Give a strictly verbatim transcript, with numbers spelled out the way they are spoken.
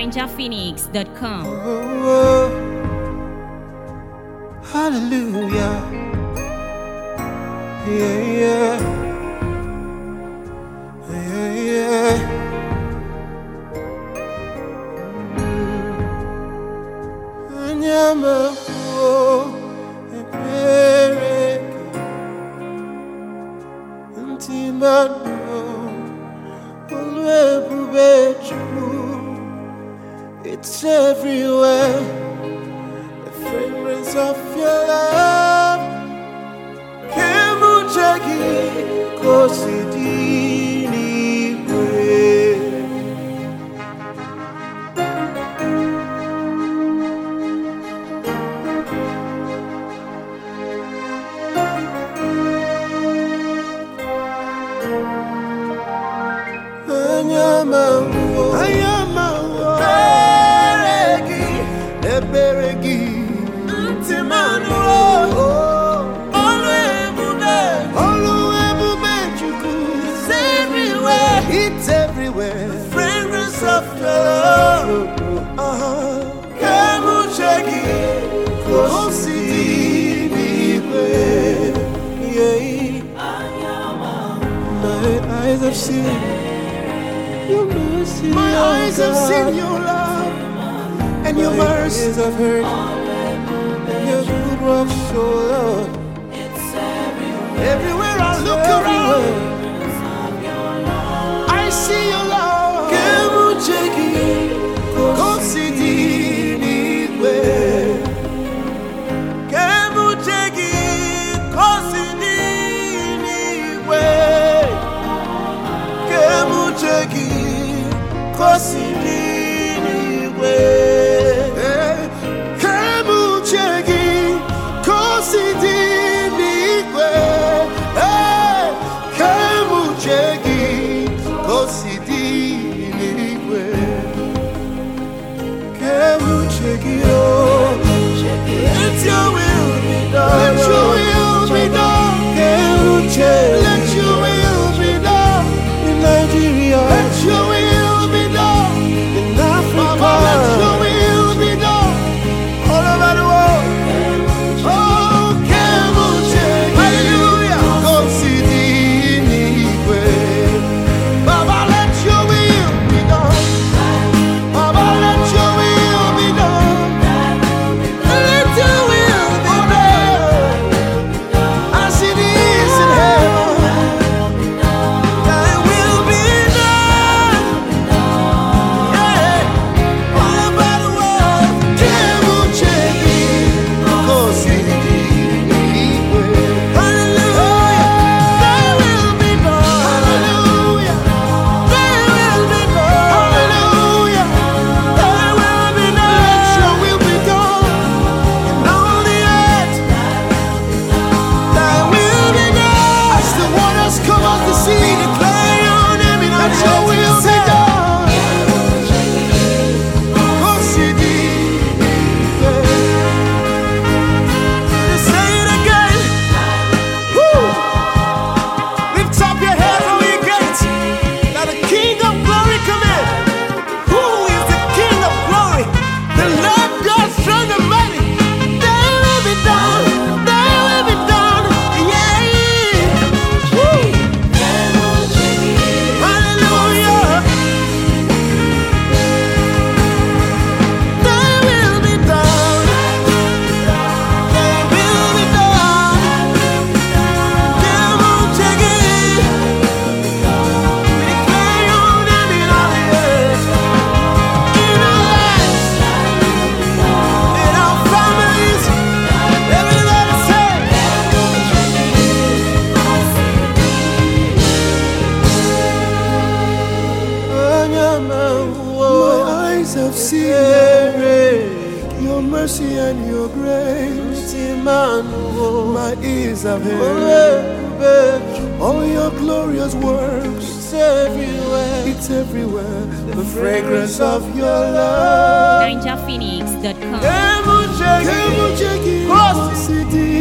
ninja phoenix dot com. Oh, hallelujah. Yeah, yeah. Yeah, yeah. Anyama oh, epereke Ntimano Olwebubechu. It's everywhere, the fragrance of your love. Kemuchagi kosidini kwe. Anyama, anyama. Beregi Ntimano Olwebube Olwebube Chuku. It's everywhere, it's everywhere, the fragrance of love. Uh-huh. Kemuchegi Kosidini kwe. Yeah. My eyes have seen your mercy, my eyes have seen your love and your mercy. I've heard your good work so Lord. It's everywhere. Everywhere I look around, I see your love. Kemuchegi kosidini kwe. Kemuchegi kosidini kwe. Kemuchegi kosidini kwe. Let your will be done. Let your will be done. Let your will be done in Nigeria. Let your will be done in Africa. Let your will be done all over the world. Oh, Kemuchegi, hallelujah. Kosidini kwe. Baba, let your will be done. Baba, let your will be done. Let your will be done as it is in heaven. Thy will be done, yeah, all over the world. Kemuchegi kosidini kwe. Hallelujah. Thy will be done. Hallelujah. Thy will be done. Hallelujah. Thy will be done. Let your will be done in all the earth. Thy will be done. As the waters come out the sea, declare your name in our your will be done. Kosidini kwe. Say it again. Woo. Lift up your heads, O ye gates, that the King of glory come in. Who is the King of glory? The Lord God strong and mighty. Thy will be done. Thy will be done. Yeah. Woo. Hallelujah. Thy will be done. Thy will be done. Kemuchegi. We declare your name in all the earth, in our lives, in our families. Everybody say, my eyes have seen your mercy and your grace. My ears have heard all your glorious works. It's everywhere, it's everywhere, the fragrance of your love. ninja phoenix dot com. Kemuchegi kosidini